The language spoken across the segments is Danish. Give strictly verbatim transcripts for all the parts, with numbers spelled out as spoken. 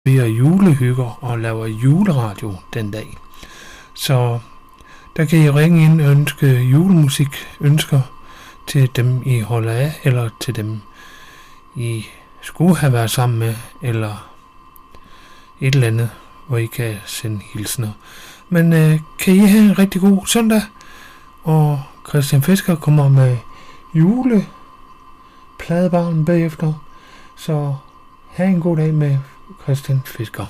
Vi er julehygger og laver juleradio den dag. Så der kan I ringe ind og ønske julemusik, ønsker til dem I holder af, eller til dem I skulle have været sammen med, eller et eller andet, hvor I kan sende hilsner. Men øh, kan I have en rigtig god søndag, og Christian Fisker kommer med julepladebaren bagefter, så have en god dag med Christian Fisker.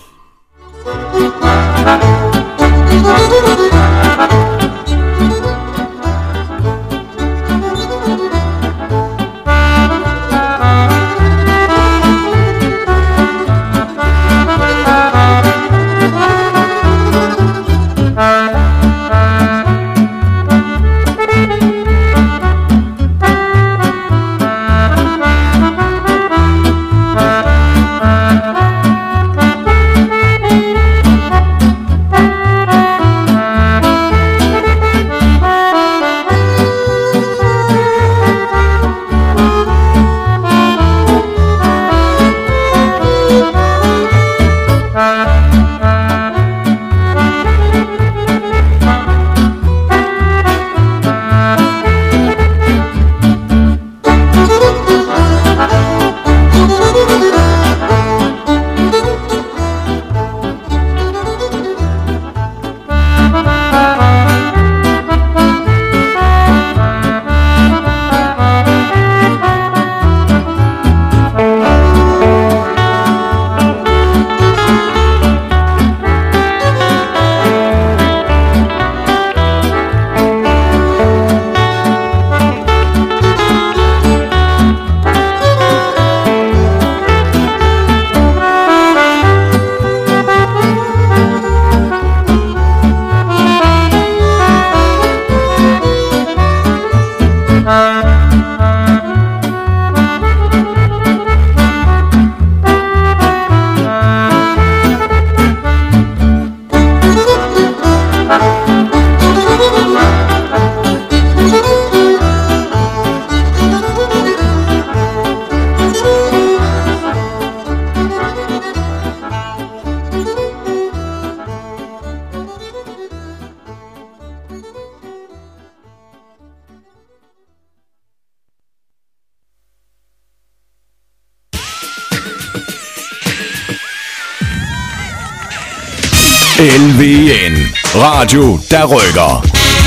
L V N. Radio, der rykker.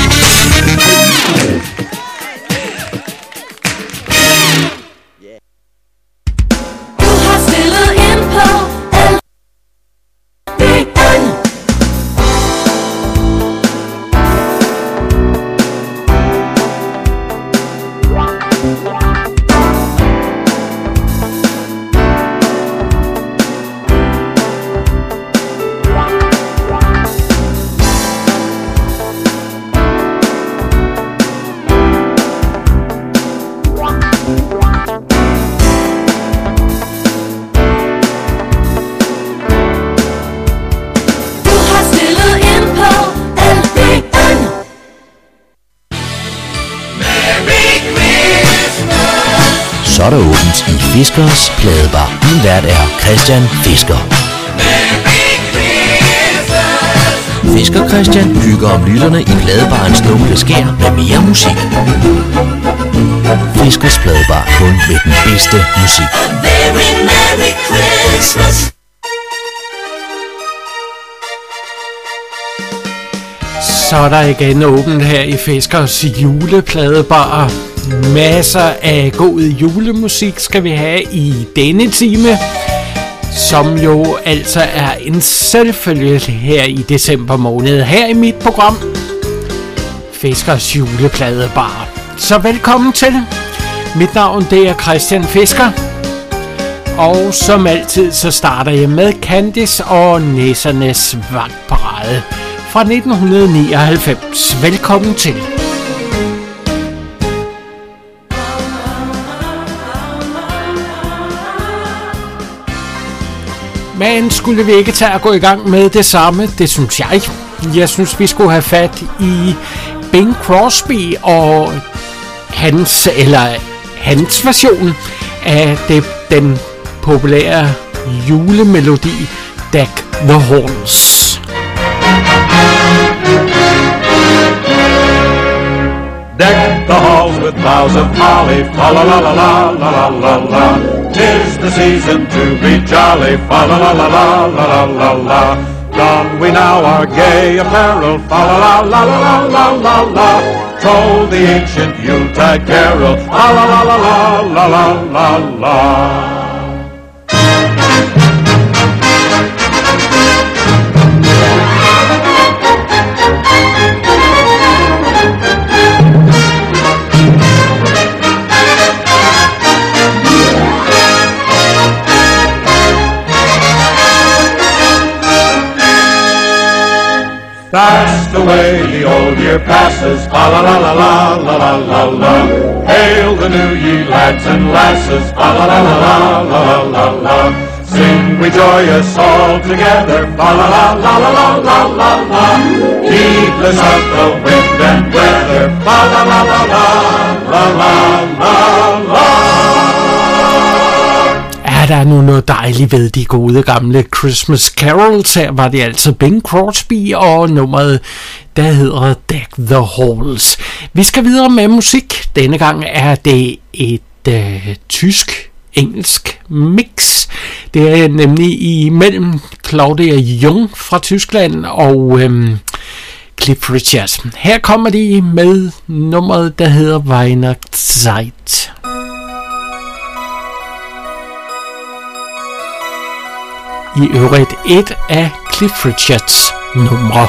Så er der åbent i Fiskers Pladebar. Min vært er Christian Fisker. Fisker Christian hygger om lytterne i pladebarens dunkle skær med mere musik. Fiskers Pladebar, kun med den bedste musik. Very Merry Christmas. Så er der igen åbent her i Fiskers julepladebar. Masser af god julemusik skal vi have i denne time, som jo altså er en selvfølge her i december måned, her i mit program Fiskers julepladebar. Så velkommen til. Mit navn det er Christian Fisker, og som altid så starter jeg med Candice og Nissernes Vagtparade fra nitten nioghalvfems. Velkommen til. Men skulle vi ikke tage at gå i gang med det samme? Det synes jeg. Jeg synes, vi skulle have fat i Bing Crosby og hans, eller hans version af det, den populære julemelodi Deck the Halls. Deck the halls with boughs of holly, fa la la la la la la la la. 'Tis the season to be jolly, fa la la la la la la la la. Don we now our gay apparel, fa la la la la la la la la. Toll the ancient Yuletide carol, fa la la la la la la la la. Fast away the old year passes, fa la la la la la la la la. Hail the new ye lads and lasses, fa la la la la la la la la. Sing we joyous all together, fa la la la la la la la la. Heedless of the wind and weather, fa la la la la la la la la. Ja, der er nu noget dejligt ved de gode gamle Christmas Carols. Her var det altså Bing Crosby og nummeret, der hedder Deck the Halls. Vi skal videre med musik. Denne gang er det et øh, tysk-engelsk mix. Det er nemlig imellem Claudia Jung fra Tyskland og øhm, Cliff Richard. Her kommer de med nummeret, der hedder Weihnachtszeit. I øvrigt et af Cliff Richards numre.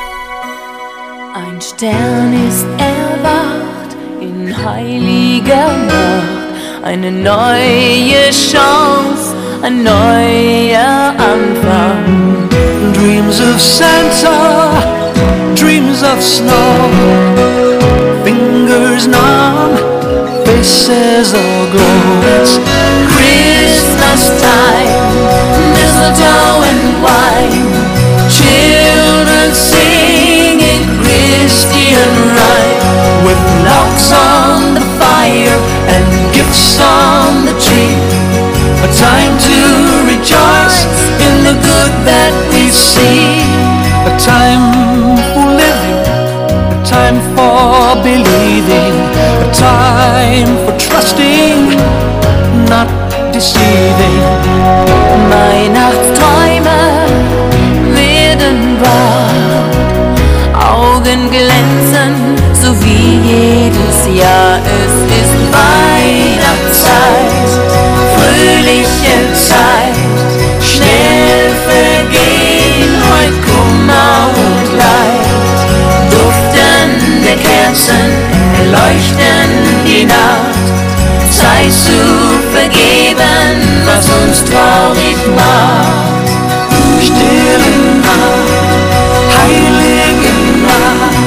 Ein Stern ist erwacht in heiliger Nacht, eine neue Chance, ein neuer Anfang. Dreams of Santa, dreams of snow, fingers numb, faces aglow. It's Christmas time, mistletoe and wine, children singing Christian rhyme, with logs on the fire and gifts on the tree. A time to rejoice in the good that we see. A time for living, a time for believing, a time for trusting, not deceiving. Weihnachtsträume werden wahr, Augen glänzen, so wie jedes Jahr. Es ist Weihnachtszeit, fröhliche Zeit, schnell vergehen heut Kummer und Leid. Duftende Kerzen erleuchten die Nacht, Zeit zu vergeben, was uns traurig macht. Stille Nacht, heilige Nacht.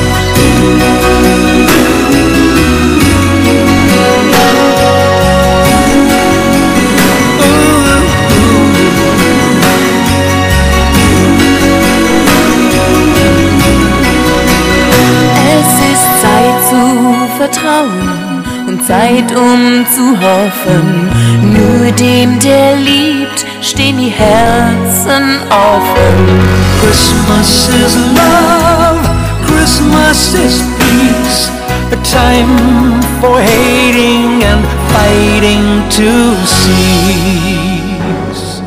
Es ist Zeit zu vertrauen und Zeit um zu hoffen. Nur dem, der liebt, stehen die Herzen offen. Christmas is love, Christmas is peace, a time for hating and fighting to cease.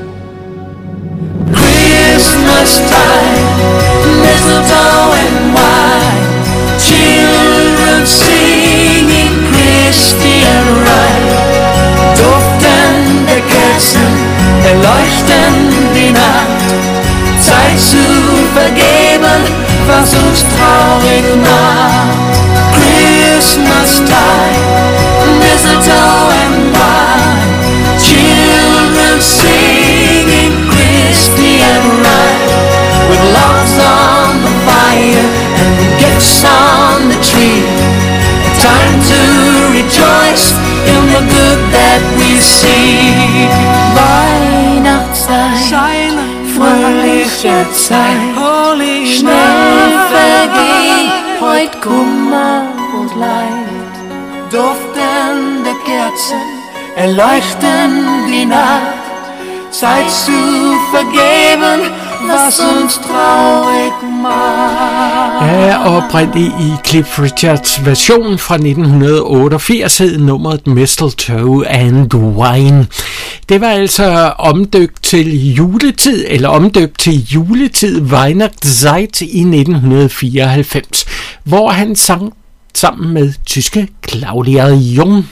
Christmas time, mistletoe and wine, children singing Christian rhyme. Duftende Kerzen erleuchten die Nacht, Zeit zu vergeben, was uns traurig macht. Christmas time, mistletoe and wine, children singing Christian rhyme, with logs on the fire and gifts on the tree. A time to rejoice in the good that we see. Weihnachtszeit, fröhliche Zeit, schnell vergeht heut Kummer und Leid. Duftende Kerzen erleuchten die Nacht, Zeit zu vergeben, was uns traurig macht. Ja, oprindeligt i Cliff Richards version fra nitten otteogfirs hed nummeret Mistletoe and Wine. Det var altså omdøbt til juletid, eller omdøbt til juletid Weihnachtszeit i nitten fireoghalvfems, hvor han sang sammen med tyske Claudia Jung.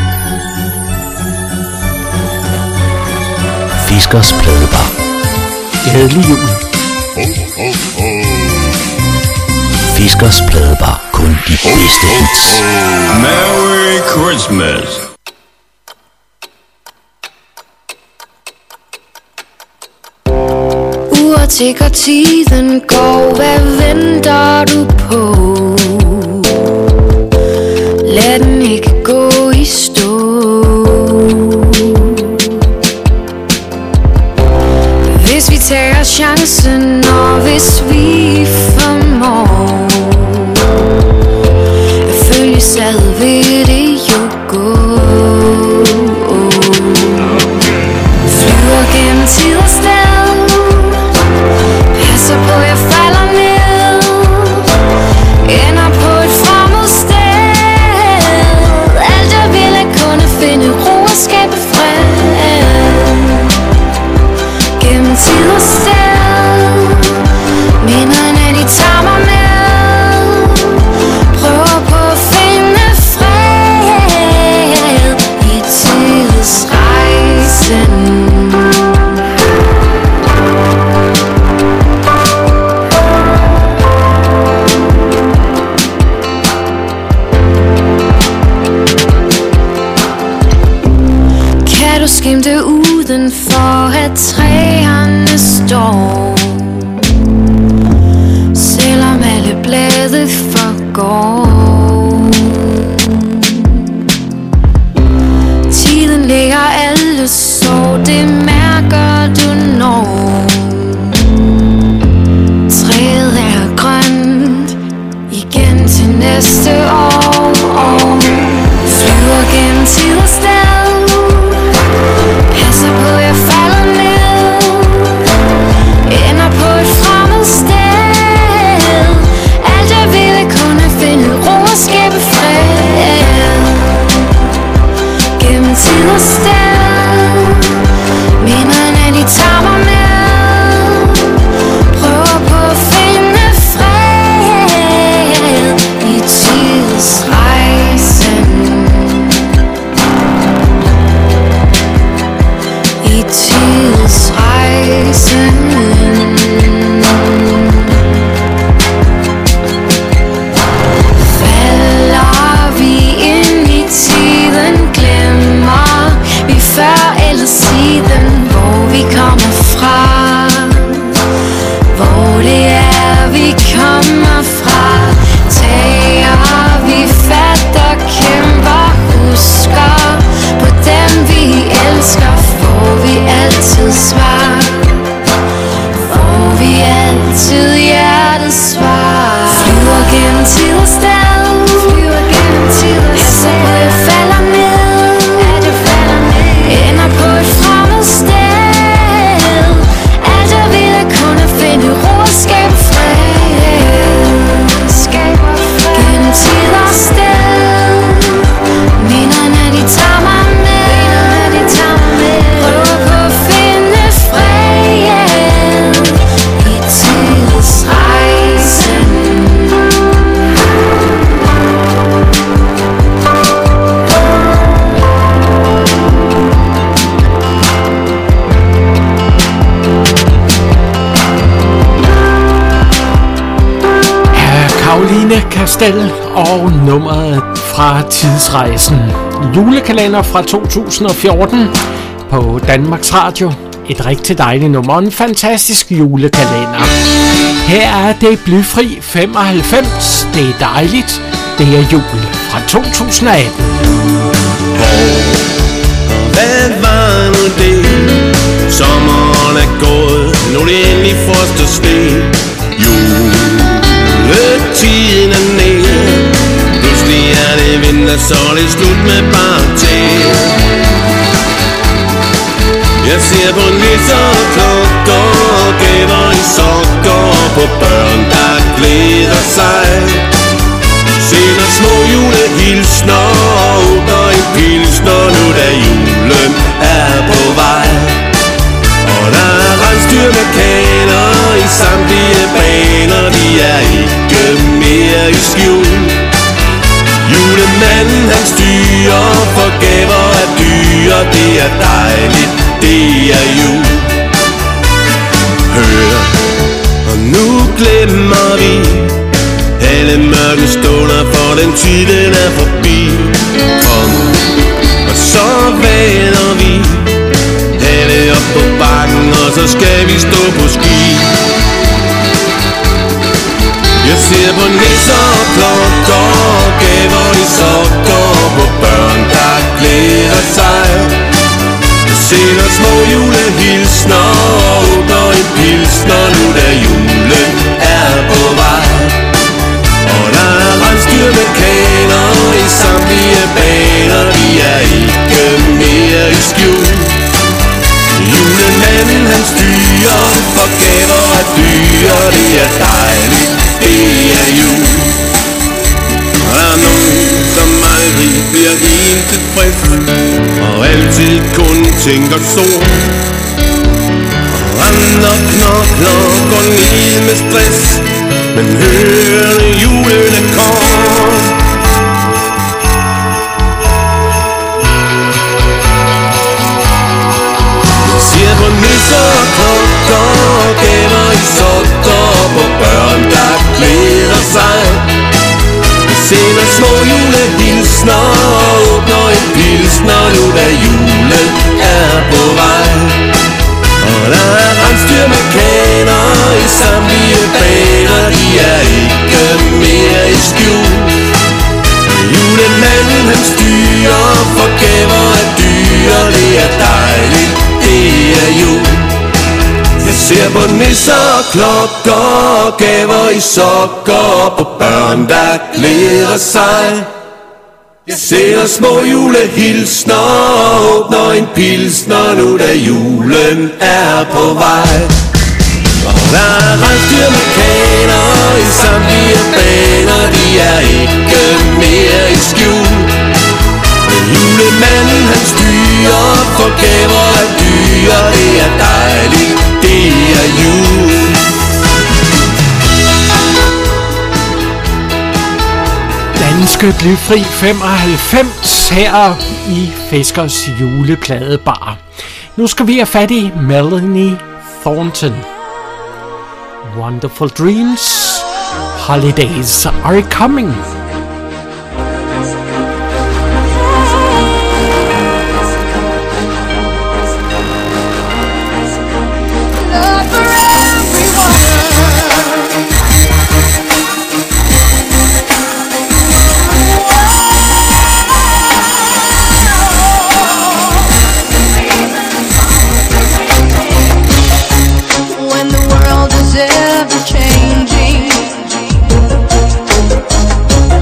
Fiskers Pladebar. Glædelig jul. Fiskers Pladebar. Kun de bedste hits. Merry Christmas. Uret tikker, tiden går. Hvad venter du på? Lad den ikke gå i stå. Hvis vi tager chancen, og hvis vi formår at følge sad, vil det jo gå. Flyver gennem tid og sted, passer på jeg falder ned, ender på et fremmed sted. Alt jeg vil er kun at finde ro og skabe fred. Gennem tid og sted, minderne de tager mig med, prøver på at finde fred i tidsrejsen. Kan du skimte uden for at træerne står, selvom alle blade forgår. Tiden lægger alle sår, det mærker du når træet er grønt igen til næste år. Flyver gennem tid og sted, passer på jeg falder ned, ender på et fremmed sted. Alt jeg vil er kun at finde ro og skabe fred. Gennem tid og sted, minderne de tager mig med, prøver på at finde fred i tidsrejsen. I tidsrejsen. Falder vi ind i tiden, glemmer vi før eller siden, hvor vi kommer fra, hvor det er vi kommer fra. Tager vi fat og kæmper, husker på dem vi elsker, får vi altid svar, får vi altid hjertets svar. Flyver gennem tid og sted, flyver gennem tid og sted, passer på jeg falder ned, at jeg falder ned, ender på et fremmed sted. Alt jeg vil er kun at finde ro og skabe fred. Skaber fred. Gennem tid og sted, minderne de tager mig med, de tager mig med, prøver på at finde fred i tidsrejsen. Caroline Kastel og nummeret fra Tidsrejsen. Julekalender fra to tusind og fjorten på Danmarks Radio. Et rigtig dejligt nummer, en fantastisk julekalender. Her er det blyfri femoghalvfems. Det er dejligt. Det er jul fra to tusind og atten. Hvad var nu det? Sommeren er gået, nu er det endelig første sne. Juletiden er nede, pludselig er det vinter, så er det slut med bare te. Jeg ser på en da julen er på vej. Og der er rensdyrmekaner i samtlige baner, de er ikke mere i skjul. Julemanden han styrer, for gaver er dyre, det er dejligt, det er jul. Hør, og nu glemmer vi alle mørke stunder, for den tid den er forbi. Kom, og så vader vi alle op på bakken, og så skal vi stå på ski. Jeg ser på nisser og klokker, gaver de sokker på børn, der glæder sig. Jeg sender små julehilsner og åbner en pilsner, nu da julen er på vej. Og der er rensdyrmekaner i samtlige baner, de er ikke mere i skjul. Julemanden han styrer, for gaver er dyre, det er dejligt, det er jul. Og der er nogen, som aldrig bliver helt tilfreds, og altid kun tænker sol. Og andre knokler går ned med stress, men hørende julen kom. Jeg ser på nisser og klokker, gaver i sokker på børn, der glæder sig. Jeg sender små julehilsner og åbner en pilsner, nu da julen er på vej. Og der er rensdyrmekaner i samtlige baner, de er ikke mere i skjul. Og julemanden han styrer, for gaver er dyre, det er dejligt, det er jul. Jeg ser på nisser og klokker, gaver i sokker på børn, der glæder sig. Jeg sender små julehilsner og åbner en pilsner, nu da julen er på vej. Og der er rensdyrmekaner i samtlige baner, de er ikke mere i skjul. Julemanden han styrer, for gaver er dyre, det er dejligt, det er jul. Danske Blyfri femoghalvfems her i Fiskers julepladebar. Nu skal vi have fat i Melanie Thornton. Wonderful dreams, holidays are coming. Changing,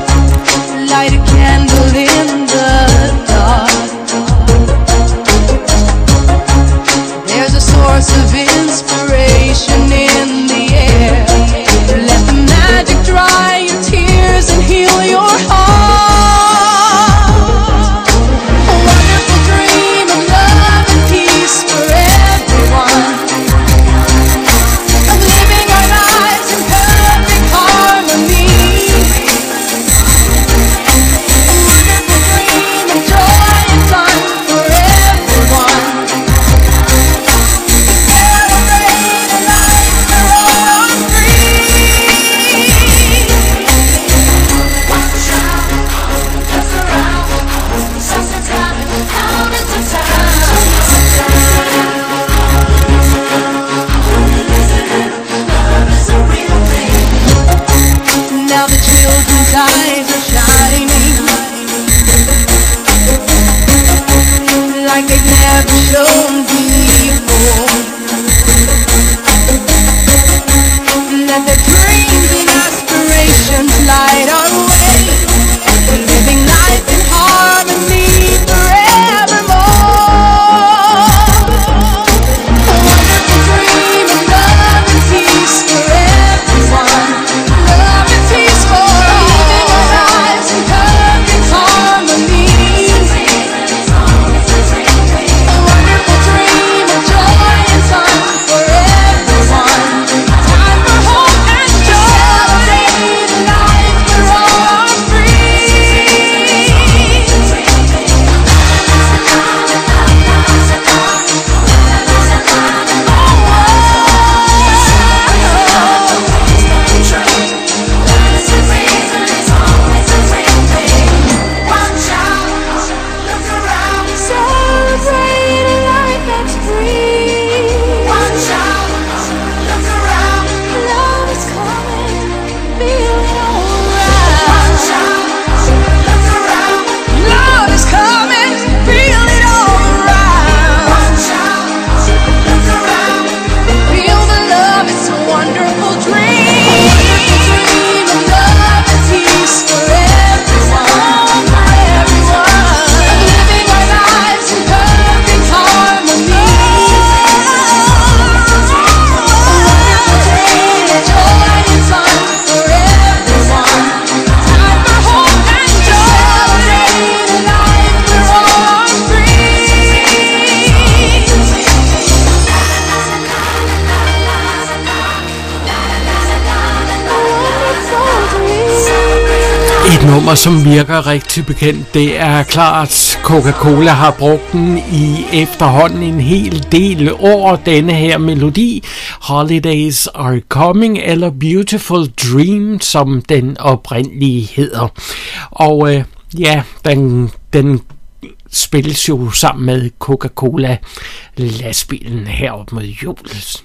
nummer, som virker rigtig bekendt. Det er klart, Coca-Cola har brugt den i efterhånden en hel del år, denne her melodi. Holidays Are Coming, eller Beautiful Dream, som den oprindelige hedder. Og øh, ja, den, den spilles jo sammen med Coca-Cola lastbilen herop mod julet.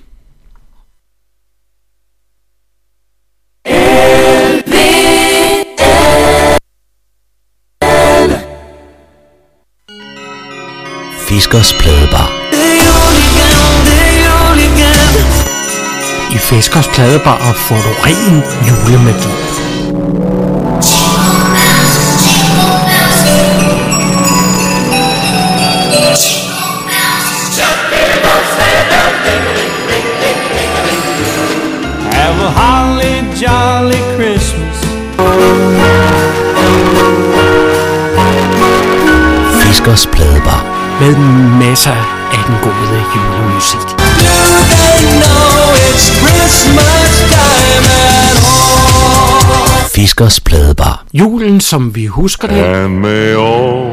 Fiskers Pladebar. I Fiskers Pladebar får du ren julemagi. Have a holly jolly Christmas. Fiskers Pladebar. Med masser af den gode julemusik. Fiskers Pladebar. Julen, som vi husker det. And may all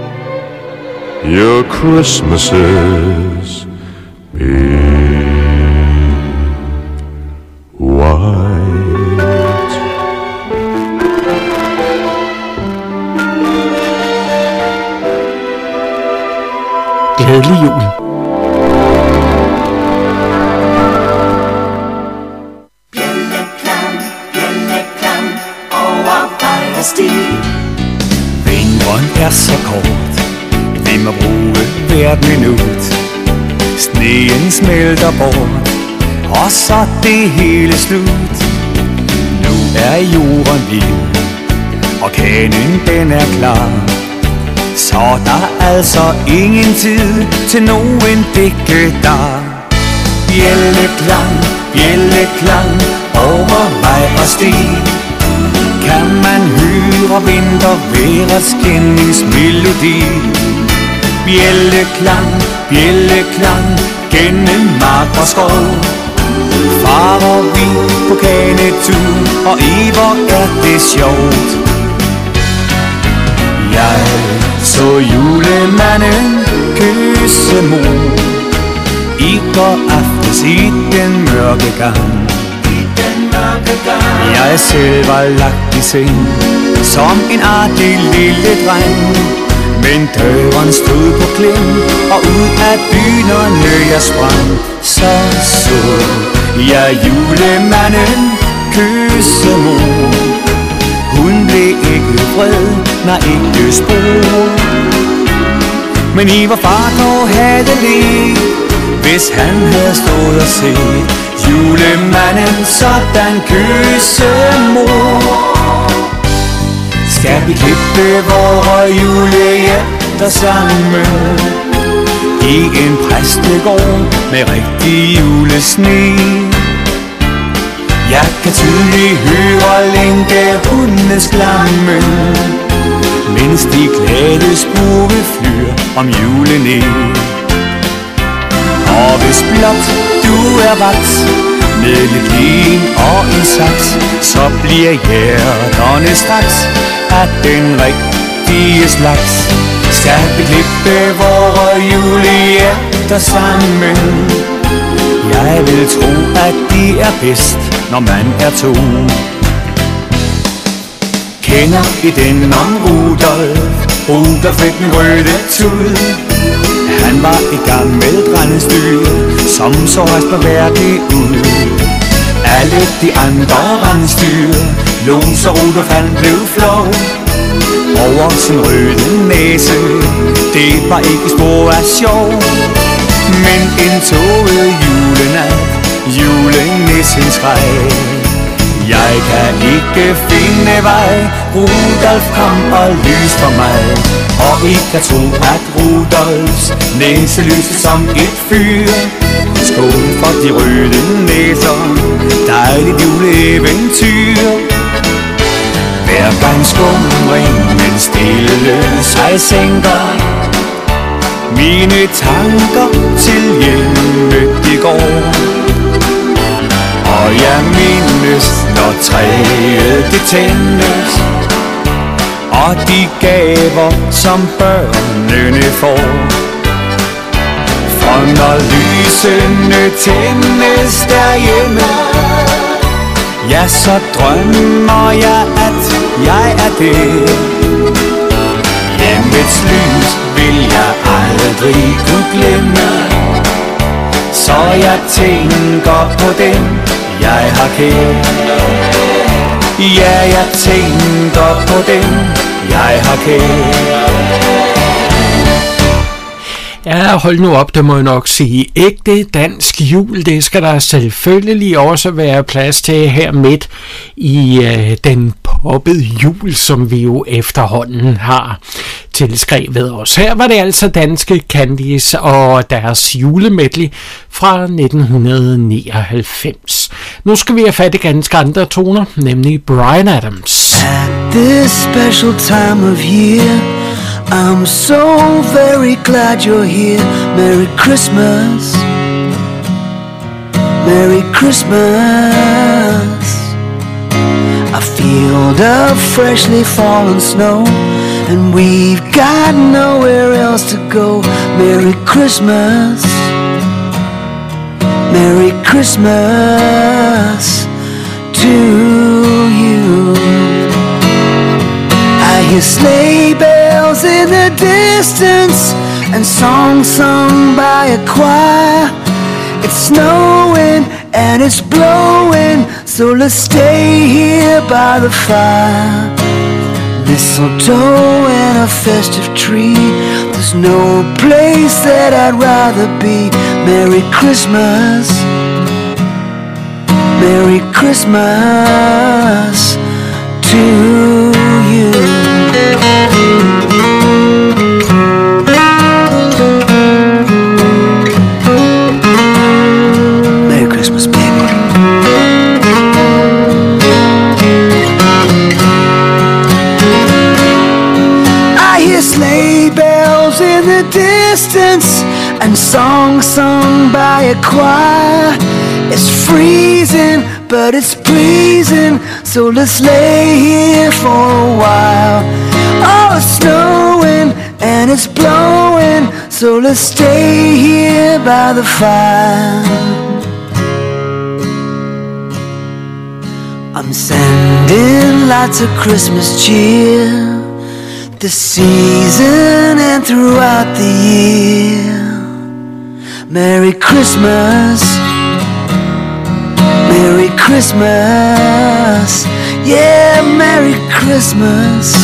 your Christmases be white. Glædelig jul. Bjelleklang, bjelleklang over vej og sti. Vinteren er så kort, vi må bruge hvert minut. Sneen smelter bort, og så det hele slut. Nu er jorden vild, og kanen den er klar. Så der er altså ingen tid til nogen digtedar. Bjelleklang, bjelleklang over vej og sti. Kan man høre vintervejrets kendingsmelodi. Bjelleklang, bjelleklang gennem mark og skov. Farer vi på kanetur, og i hvor er det sjovt. Jeg så julemanden kysse mor i går aftes i den mørke gang. Jeg selv var lagt i seng som en artig lille dreng. Men døren stod på klem, og ud af dynerne jeg sprang. Så så jeg julemanden kysse mor. Hun blev ikke vred, nej ikke spor. Men i hvor far dog havde le, hvis han havde stået og set julemanden sådan kysse mor. Skal vi klippe vore julehjerter sammen i en præstegård med rigtig julesne. Jeg kan tydeligt høre lænkerhundenes klammen, mens de glade spurve flyr om julene. Og hvis blot du er vagt med lidt lin og en saks, så bliver hjerterne straks af den rigtige slags. Skal vi klippe vore julehjerter sammen? Jeg vil tro, at de er bedst, når man er to. Kender I den om Rudolf? Rudolf fik den røde tud. Han var et gammelt rensdyr, som så restmærkværdigt ud. Alle de andre rensdyr lå, så Rudolf han blev flov over sin røde næse. Det var ikke spor af sjov, men en tåget julenat, julenissen skreg. Jeg kan ikke finde vej, Rudolf kom og lys for mig. Og I kan tro, at Rudolfs næse lyser som et fyr. Skål for de røde næser, dejligt juleeventyr. Hver gang skumringen stille sig sænker, mine tanker til hjemmet i går. Og jeg mindes, når træet det tændes, og de gaver, som børnene får. For når lysene tændes derhjemme, ja, så drømmer jeg, at jeg er det. Hjemmets lys vil jeg aldrig kunne glemme, så jeg tænker på dem, jeg har kær. Ja, jeg tænker på dem, jeg har kær. Ja, hold nu op, det må jeg nok sige. Ægte dansk jul, det skal der selvfølgelig også være plads til her midt i øh, den poppede jul, som vi jo efterhånden har tilskrevet os. Her var det altså Danske Candies og deres julemedley fra nitten nioghalvfems. Nu skal vi have fat i ganske andre toner, nemlig Bryan Adams. At this special time of year, I'm so very glad you're here. Merry Christmas, Merry Christmas. A field of freshly fallen snow, and we've got nowhere else to go. Merry Christmas, Merry Christmas to you. I hear sleigh bells in the distance and songs sung by a choir. It's snowing and it's blowing, so let's stay here by the fire. Mistletoe and a festive tree, there's no place that I'd rather be. Merry Christmas, Merry Christmas to you. Merry Christmas, baby. I hear sleigh bells in the distance and songs sung by a choir. It's freezing, but it's pleasing, so let's lay here for a while. Oh, it's snowing and it's blowing, so let's stay here by the fire. I'm sending lots of Christmas cheer this season and throughout the year. Merry Christmas, Merry Christmas, yeah, Merry Christmas,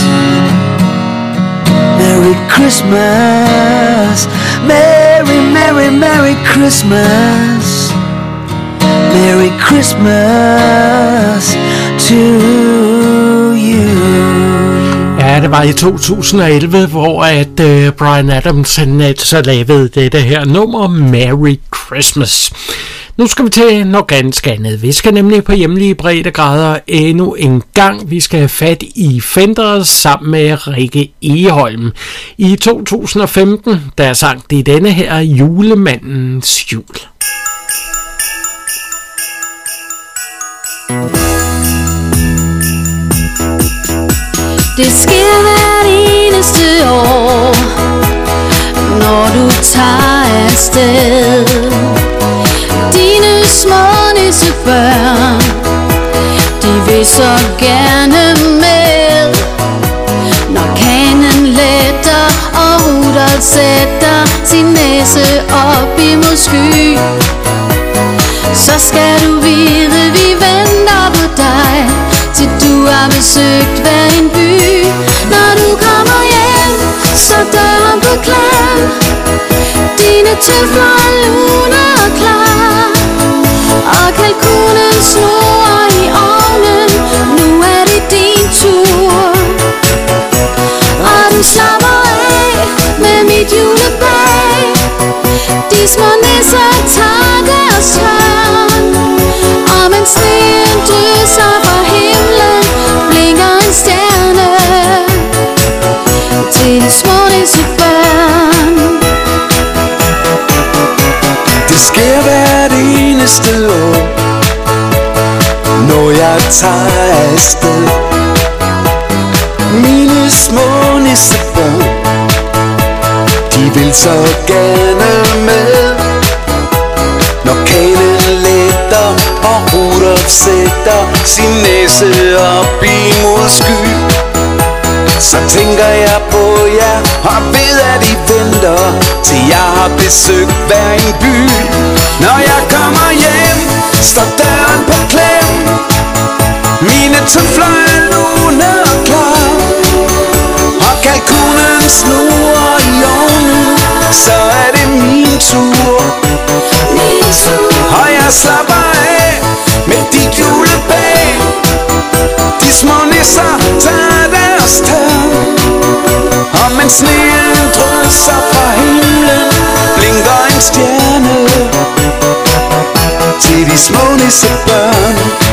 Merry Christmas, Merry, Merry, Merry Christmas, Merry Christmas to you. Ja, det var i to tusind og elleve, hvor at uh, Bryan Adams han så lavede dette her nummer, Merry Christmas. Nu skal vi til noget ganske andet. Vi skal nemlig på hjemlige breddegrader endnu en gang. Vi skal have fat i Fender sammen med Rikke Egholm. I to tusind og femten, der sang de denne her Julemandens jul. Det sker hvert eneste år, når du tager afsted. Dine små nissebørn, de vil så gerne med. Når kanen letter og Rudolf sætter sin næse op imod sky, så skal du vide, vi venter på dig, til du har besøgt hver en by. Når du kommer hjem, så døren på klem. Dine tøfler er lune og klar, og kalkunen snor i ovnen. Nu er det din tur, og du slapper af med mit julebag. De små nisser tager deres tørn, og mens sneen drysser fra himlen, blinker en stjerne til de små nissebørn. Det sker hvert eneste år, når jeg tager afsted. Mine små nissebørn, de vil så gerne med. Når kanen letter og Rudolf sætter sin næse op imod sky, så tænker jeg på jer og ved at I venter, til jeg har besøgt hver en by. Når jeg kommer hjem, står døren på klem, mine tøfler er lune og klar, og kalkunen snurrer i ovnen, så er det min tur. Og jeg slapper af med dit julebag, de små nisser tager deres tørn, og mens sneen drysser fra himlen, blinker en stjerne til de små nissebørn.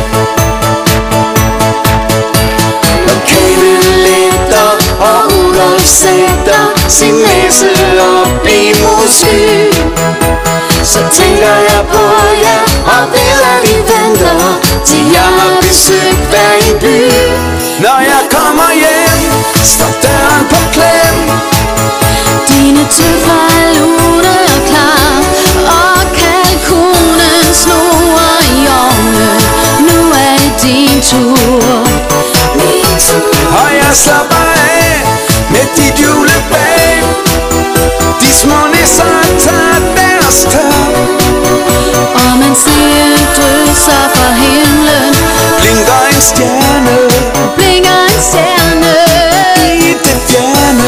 Når kanen letter og Rudolf sætter sin næse op imod skyen, så tænker jeg på jer og ved at I venter, til jeg har besøgt hver en by. Når jeg kommer hjem, står døren på klem, dine tøfler er lune og klar, og kalkunen snurrer i ovnen. Nu er det din tur, min tur. Og jeg slapper af med dit julebag, de små nisser tager deres tørn, og mens sneen drysser fra himlen, blinker en stjerne, blinker en stjerne i det fjerne.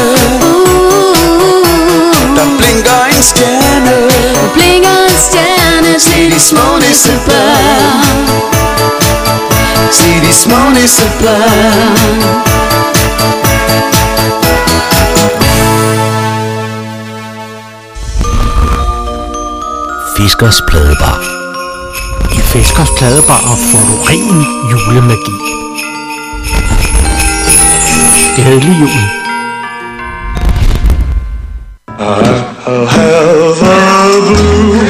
Der blinker en stjerne, blinker en stjerne til de små nissebørn, til de små nissebørn. Fiskers Pladebar. I Fiskers Pladebar får du ren julemagi. Glædelig jul. I'll have a blue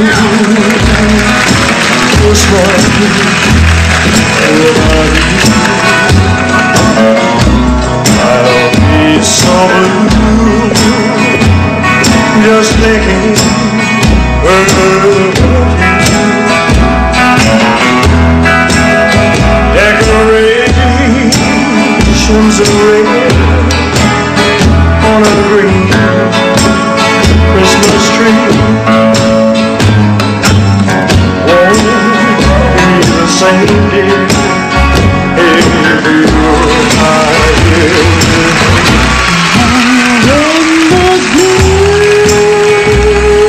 Christmas without you. I'll be so blue just thinking about you. Decorations of red on a green Christmas tree won't be the same day if you're not here. when those blue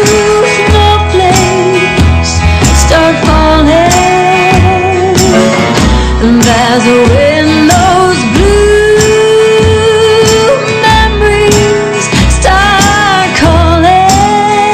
snowflakes start falling, and there's a wind, those blue memories start calling.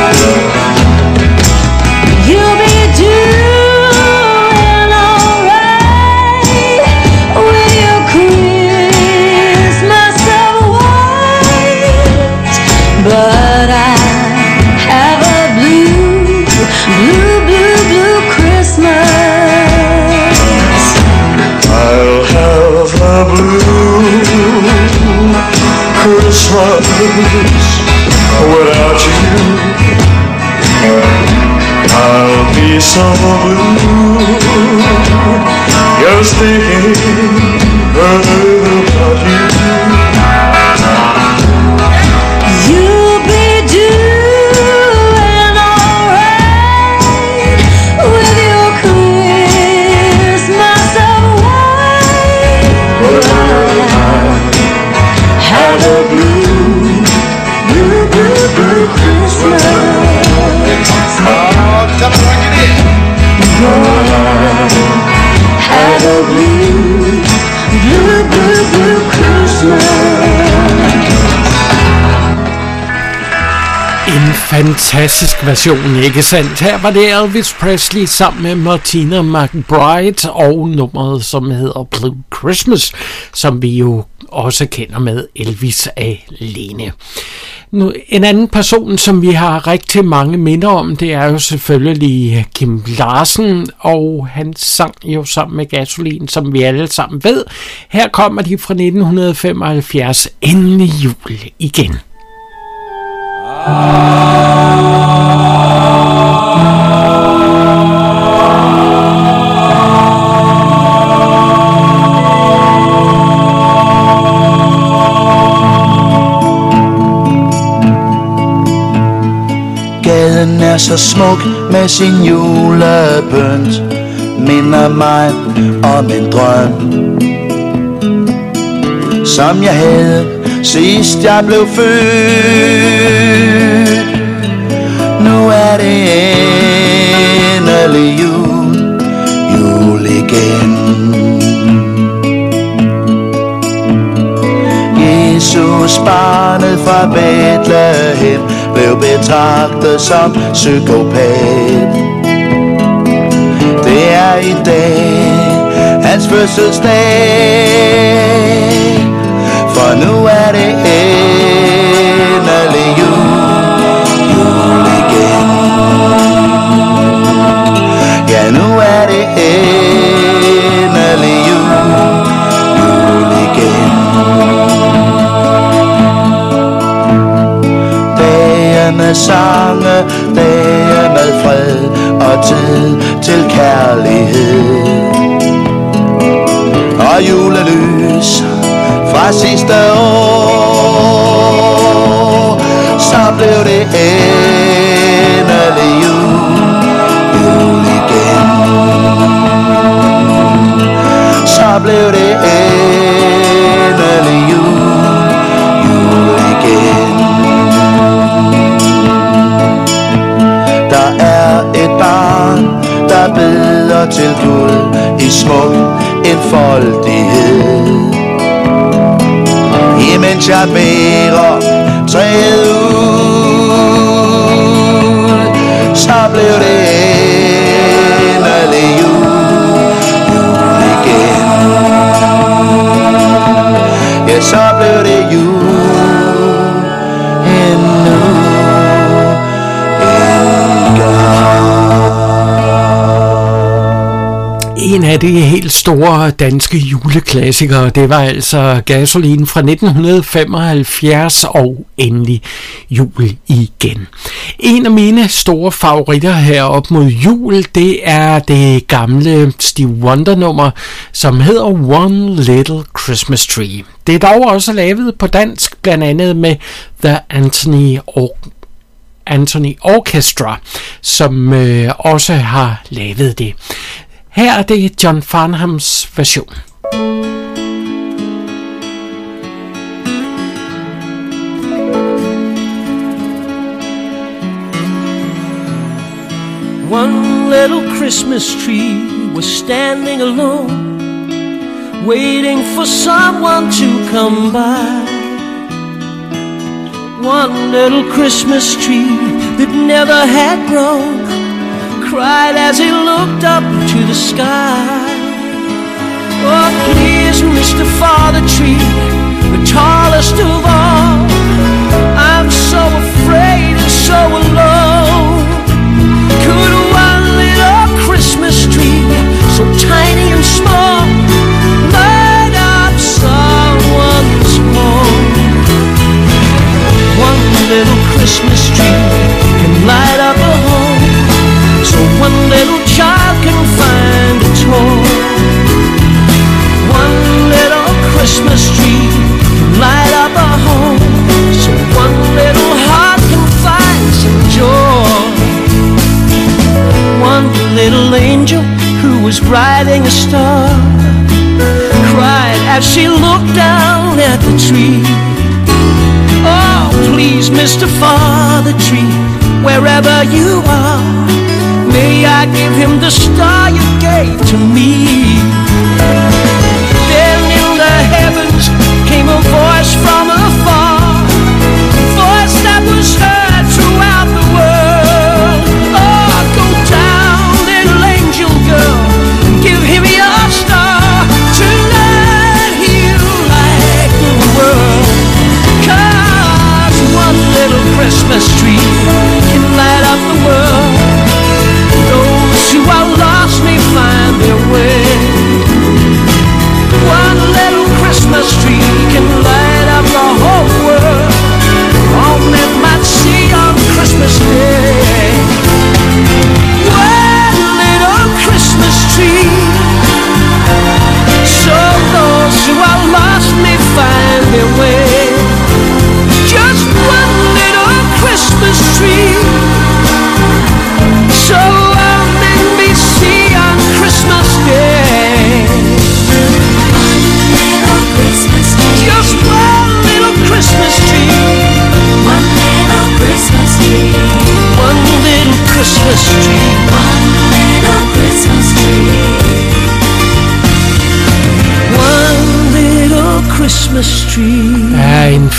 You'll be doing alright with your Christmas of white, but I have a blue, blue, blue, blue Christmas. I'll have a blue Christmas without you. I'll be so blue just thinking about you. You'll be doing alright with your Christmas of white, but I have a blue, blue, blue, blue Christmas. Have a blue, blue, blue, blue Christmas. En fantastisk version, ikke sandt? Her var det Elvis Presley sammen med Martina McBride og nummeret, som hedder Blue Christmas, som vi jo også kender med Elvis alene. Nu, en anden person, som vi har rigtig mange minder om, det er jo selvfølgelig Kim Larsen, og han sang jo sammen med Gasolin, som vi alle sammen ved. Her kommer de fra nitten femoghalvfjerds, Endelig jul igen. Gaden er så smuk med sin julepynt, minder mig om en drøm, som jeg havde sidst jeg blev født. Nu er det endelig jul, jul igen. Jesus, barnet fra Bethlehem, blev betragtet som psykopat. Det er i dag hans fødselsdag, for nu er det endelig jul, jul igen. Ja, nu er det endelig jul, jul igen. Dage med sange, dage med fred og tid til kærlighed og julelys fra sidste år, så blev det endelig jul, jul igen. Så blev det endelig jul, jul igen. Der er et barn, der beder til Gud i smuk enfoldighed. Imens jeg bærer træet ud, så blev det endelig jul, jul igen. Ja, så blev det jul endnu en gang. En af de helt store danske juleklassikere, det var altså Gasolin fra nitten femoghalvfjerds og Endelig jul igen. En af mine store favoritter her op mod jul, det er det gamle Stevie Wonder nummer, som hedder One Little Christmas Tree. Det er dog også lavet på dansk, blandt andet med The Anthony Or- Anthony Orchestra, som øh, også har lavet det. Her er det John Farnhams version. One little Christmas tree was standing alone, waiting for someone to come by. One little Christmas tree that never had grown cried as he looked up to the sky. Oh, please, Mister Father Tree, the tallest of all, I'm so afraid and so alone. Could one little Christmas tree, so tiny and small, light up someone's home? One little Christmas tree can light up a home, so one little child can find its home. One little Christmas tree can light up a home, so one little heart can find some joy. One little angel who was riding a star cried as she looked down at the tree. Oh, please, Mister Father Tree, wherever you are, may I give him the star you gave to me. Then in the heavens came a voice from afar, a voice that was heard throughout the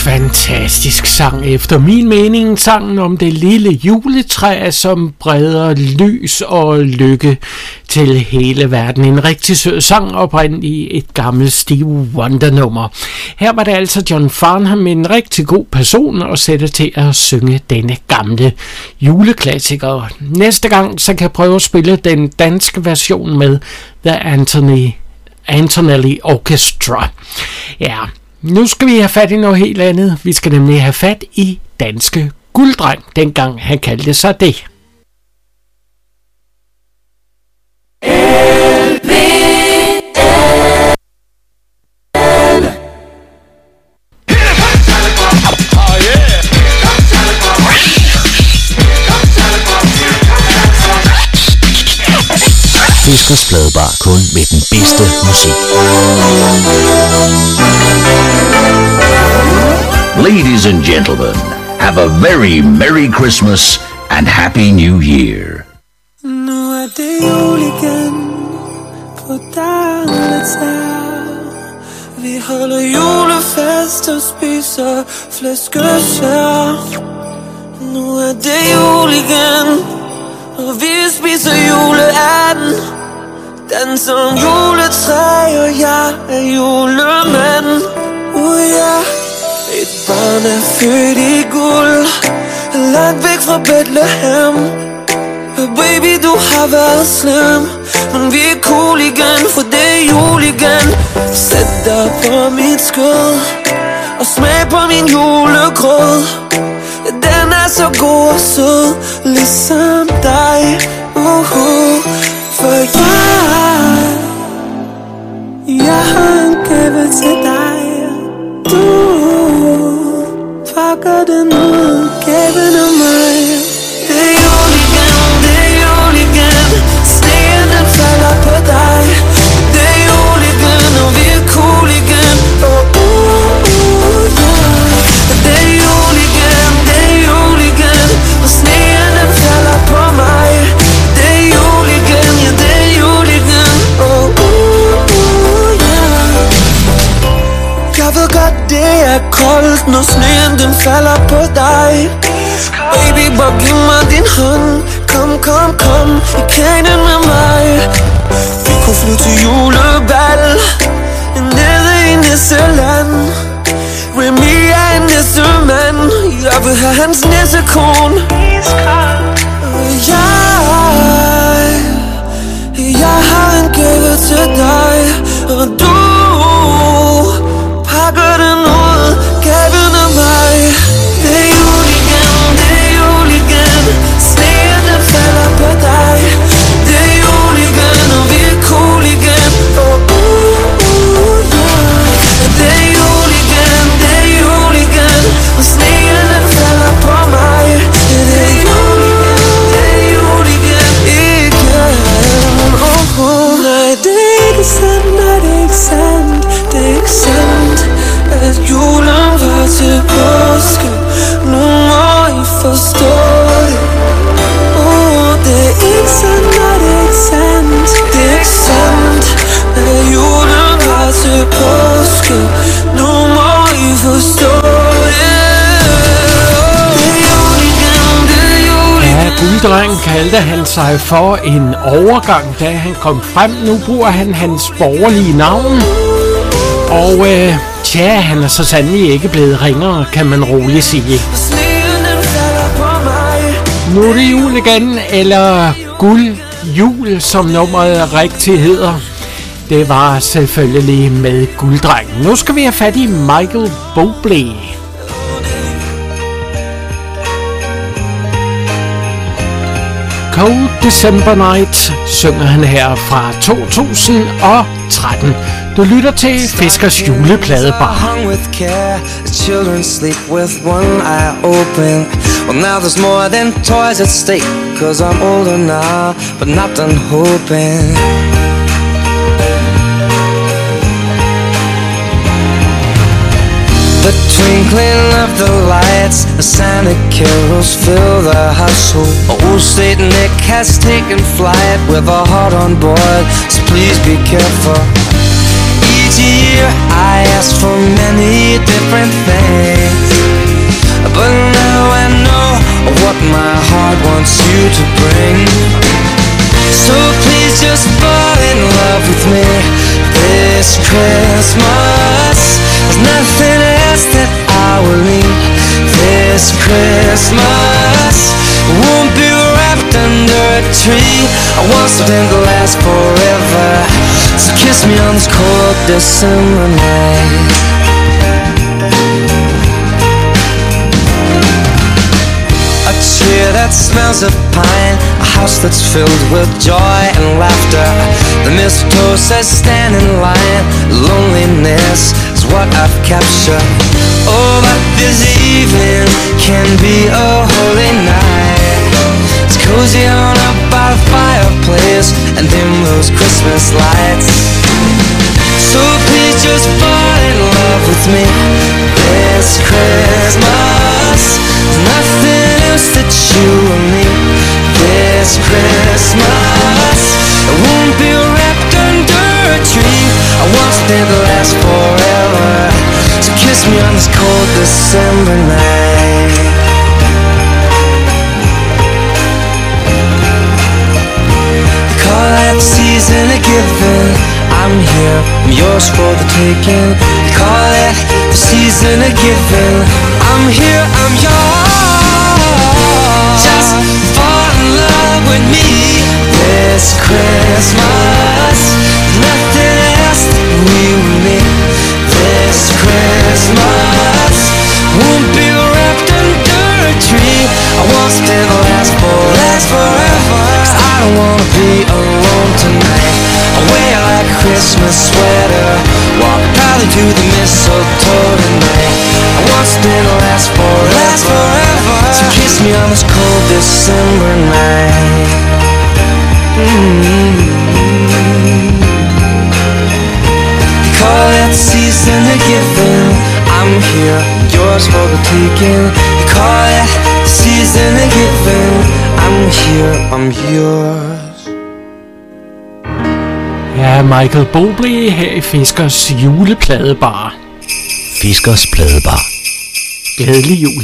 fantastisk sang efter min mening. Sangen om det lille juletræ, som breder lys og lykke til hele verden. En rigtig sød sang, oprindeligt i et gammelt Stevie Wonder nummer. Her var det altså John Farnham, en rigtig god person at sætte til at synge denne gamle juleklassiker. Næste gang så kan jeg prøve at spille den danske version med The Anthony Antonelli Orchestra. Ja, nu skal vi have fat i noget helt andet. Vi skal nemlig have fat i Danske Gulddreng, dengang han kaldte sig det. Fiskers Pladebar, kun med den bedste musik. Ladies and gentlemen, have a very Merry Christmas and Happy New Year. Nu er det jul igen på Dalletal. Vi holder julefest og spiser flæskesvær. Nu er det jul igen, og vi spiser juleanden. Danser om juletræ, og jeg er julemand. Uh, yeah. Et barn er født i guld, langt væk fra Bethlehem. Baby, du har været slem, men vi er cool igen, for det er jul igen. Sæt dig på mit skød og smag på min julegrød. Den er så god og sød, ligesom dig. uh-huh. For jeg, jeg har en gave til dig. Du pakker den ud, gaven af mig. Det er jul igen, det er jul igen. Sneen den falder på dig. Det er jul igen, og vi er cool igen. Oh, uh, uh, yeah. Det er jul igen, det er jul igen. Og sneen den falder på mig. Det er jul igen, ja det er jul igen. Oh, uh, uh, yeah. Jeg ved godt det er koldt, når sneen den falder på dig. Baby, bare giv mig din hånd. Kom, kom, kom i kanen med mig. Vi kunne flyve til julebal nede i Nisseland. Remy er en nissemand. Jeg vil have hans nissekone. Jeg, jeg har en gave til dig, og du pakker den ud, gaven af mig. Det er jul igen, det er jul igen. Sneen den falder på dig. Det er jul igen, og vi er cool igen. Oh, uh, uh, yeah. Det er jul igen, det er jul igen. Og sneen den falder på mig. Det er jul igen, det er jul igen. Igen, oh, uh. Nej, det er ikke sandt, nej det er ikke sandt. Det er ikke sandt, at julen var til påske. Nu må I forstå det. Oh, det er ikke sandt, nej det er ikke sandt. Det er ikke sandt, at julen var til påske. Nu må I forstå det. Det er jul igen, det er jul igen. Ja, Gulddreng kaldte han sig for en overgang, da han kom frem. Nu bruger han hans borgerlige navn. Og øh, tja, han er så sandelig ikke blevet ringere, kan man roligt sige. Nu er det jul igen, eller guld jul, som nummeret rigtig hedder. Det var selvfølgelig med Gulddrengen. Nu skal vi have fat i Michael Bublé. Cold December Night synger han her fra to tusind og tretten. Du lytter til Fiskers julepladebar. Children sleep with one eye open. Well, now there's more than toys at stake, cause I'm older now, but not done hoping. The twinkling of the lights, the Santa carols fill the household. Old Saint Nick has taken flight with a heart on board, so please be careful. each year I ask for many different things, but now I know what my heart wants you to bring. So please just fall in love with me this Christmas. There's nothing else that I will need this Christmas. Won't be wrapped under a tree. I want something to last forever. So kiss me on this cold December night. A tree that smells of pine, a house that's filled with joy and laughter. The mistletoe says stand in line. Loneliness is what I've captured. Oh, but this evening can be a holy night. It's cozy on up by the fireplace and dim those Christmas lights. So please just fall in love with me this Christmas. There's nothing else that you will need this Christmas. I won't be wrapped under a tree. I want something to last forever. So kiss me on this cold December night. Call that season a given. I'm here, I'm yours for the taking. Call it the season a given. I'm here, I'm yours. Just fall in love with me this Christmas. Nothing else that we will need this Christmas. Won't be wrapped under a tree. I want something to last for, last forever. Cause I don't wanna be alone tonight. I wear like a Christmas sweater, walk proudly to the mistletoe tonight. I want something to last for, last forever. So kiss me on this cold December night. Mm-hmm. Call that season a given. I'm here, yours for the taking. You call it the season a given. I'm here, I'm yours. Ja, Michael Bublé her i Fiskers julepladebar. Fiskers pladebar. Glædelig jul.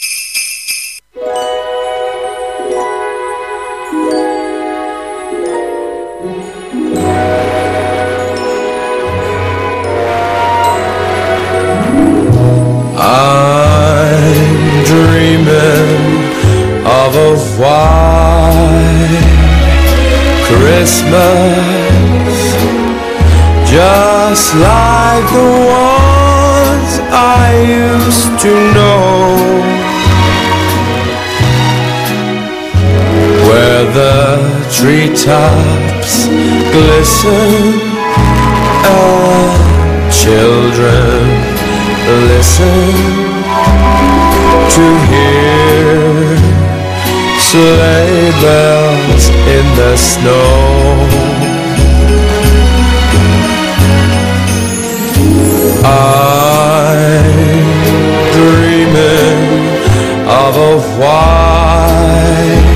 I'm dreaming of a white Christmas, just like the ones I used to know, where the treetops glisten and children listen to hear sleigh bells in the snow. I'm dreaming of a white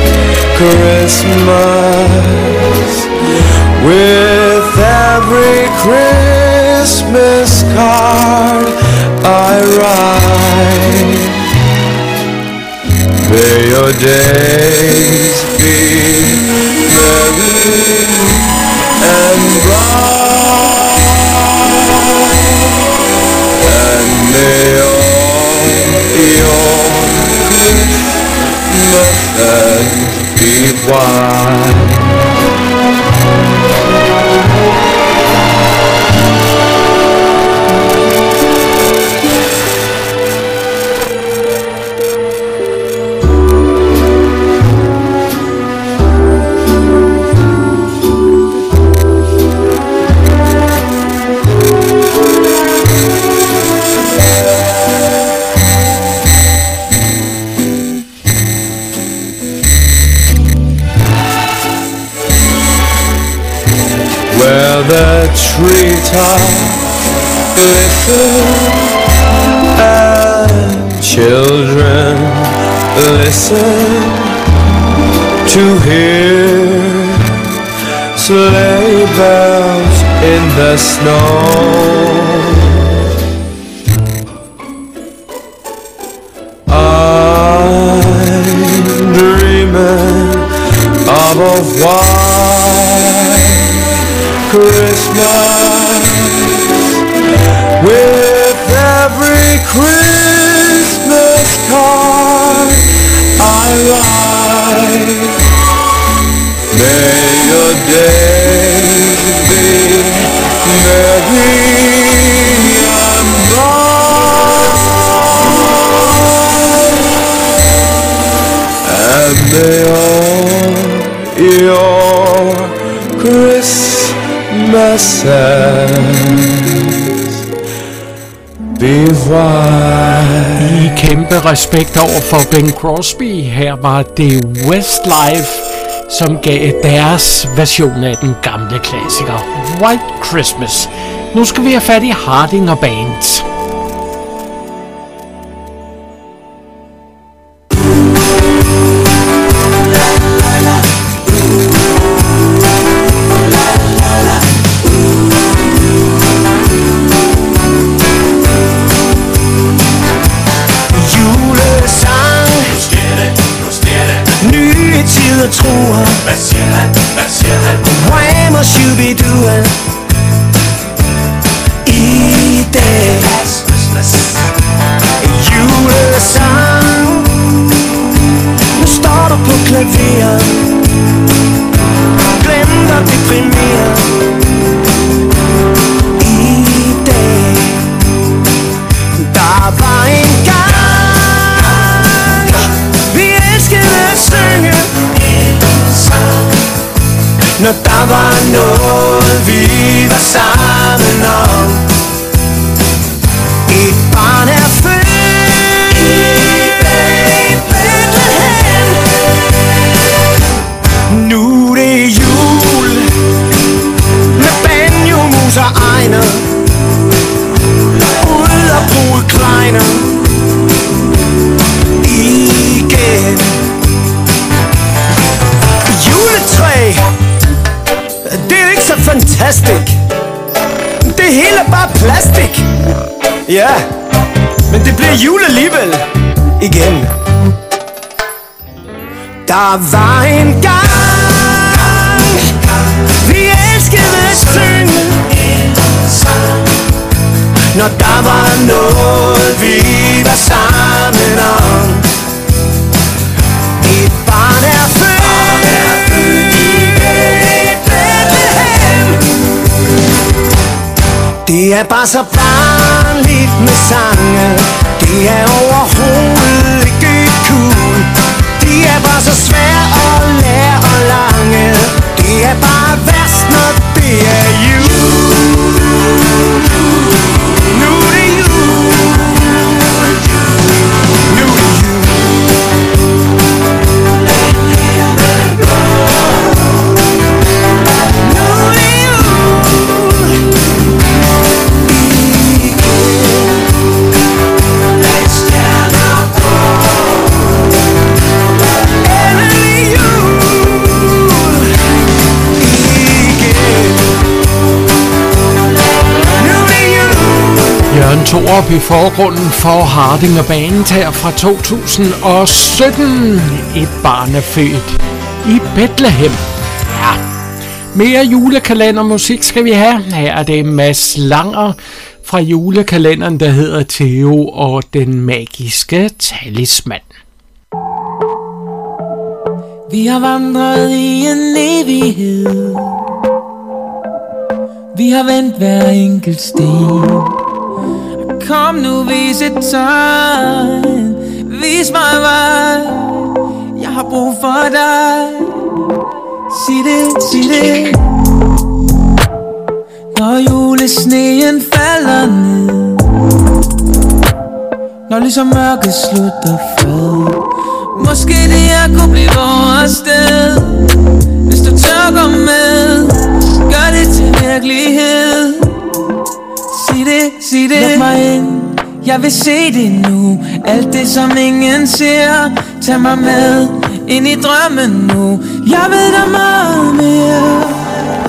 Christmas, with every Christmas card I write. May your days be merry and bright, and may all your Christmases be white. Where the treetops glisten and children listen to hear sleigh bells in the snow. I'm dreaming of a white Christmas with every Christmas card I write. May your days be merry and bright, and may all your Christmases be white. I kæmpe respekt over for Ben Crosby. Her var det Westlife, som gav deres version af den gamle klassiker White Christmas. Nu skal vi have fat i Harding og Band. Hvad siger han? Hvad siger han? Why must you be doing i dag? Julesang. Nu står du på klaveret, glemt at deprimere i dag. Der var en gang vi elskede at synge, når der var noget vi var sammen om. Et barn er født i Bethlehem. Nu det er jul med banjo, mus og Ejner, ud og bruge kleiner igen. Juletræ, det er ikke så fantastisk. Det hele er bare plastik. Ja, men det bliver jul alligevel igen. Der var en gang vi elskede at synge, når der var noget vi var sammen om. Et barn er født i Bethlehem. Det er bare så barnligt med sange. Det er overhovedet ikke cool. De er bare så svære at lære og lange. Det er bare værst, når det er jul. Nu er det jul. Nu er det jul. Jørgen Thorup i forgrunden for Harding og Band her fra to tusind og sytten. Et barn er født i Bethlehem. Ja. Mere julekalendermusik skal vi have. Her er det Mads Langer fra julekalenderen, der hedder Theo og den magiske talisman. Vi har vandret i en evighed. Vi har vendt hver enkelt sten. Kom nu, vis et tegn. Vis mig vej. Jeg har brug for dig. Sig det, sig det. Når julesneen falder ned, når ligesom mørket slutter fred, måske det her kunne blive vores sted. Hvis du tør gå med, gør det til virkelighed. Sig det, sig det. Luk mig ind, jeg vil se det nu. Alt det som ingen ser. Tag mig med ind i drømmen nu. Jeg ved der meget mere.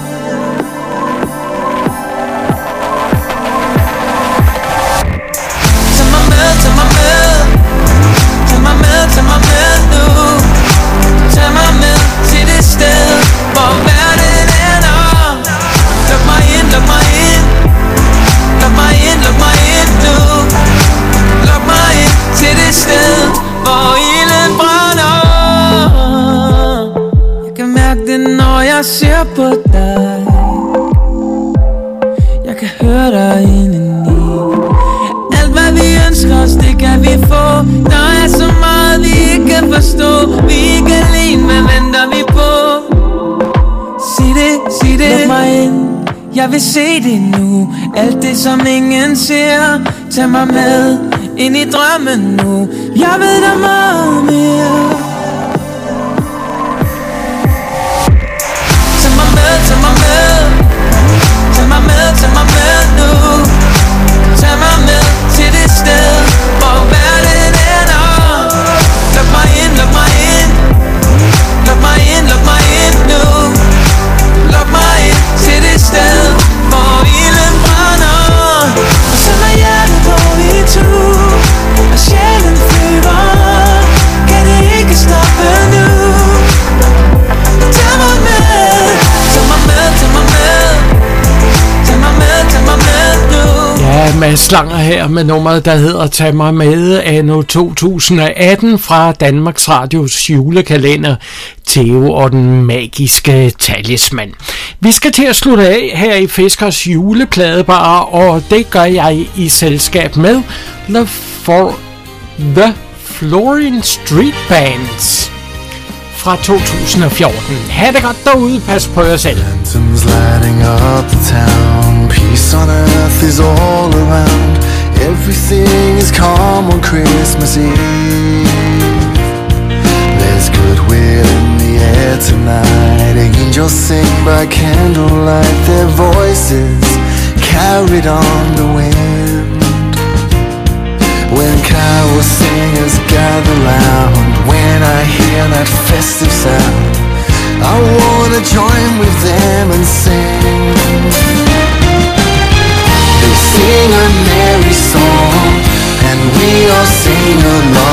forstå. Vi er ikke alene, hvad venter vi på? Sig det, sig det. Luk mig ind, jeg vil se det nu. Alt det som ingen ser. Tag mig med ind i drømmen nu. Jeg ved der meget mere. Tag mig med, tag mig med. Tag mig med, tag mig med nu. Tag mig med til det sted, hvor verden ender. Luk mig ind, luk mig ind. Luk mig ind, luk mig ind nu. Luk mig ind til det sted, hvor ilden brænder. Og så når hjertet går i tu, og sjælen flyver, kan det ikke stoppe nu. Tag mig med, tag mig med, tag mig med. Tag mig med, tag mig med nu. Ja, Mads Langer her med nummeret, der hedder Tag mig med, anno to tusind atten fra Danmarks Radios julekalender Theo og den magiske talisman. Vi skal til at slutte af her i Fiskers julepladebar, og det gør jeg i selskab med The, For- The Flooring Street Bands fra to tusind og fjorten. Ha' det godt derude, pas på jer selv. Lanterns lighting up the town. Peace on earth is all around. Everything is calm on Christmas Eve. There's goodwill in the air tonight. Angels sing by candlelight. Their voices carried on the wind. When carol singers gather round, when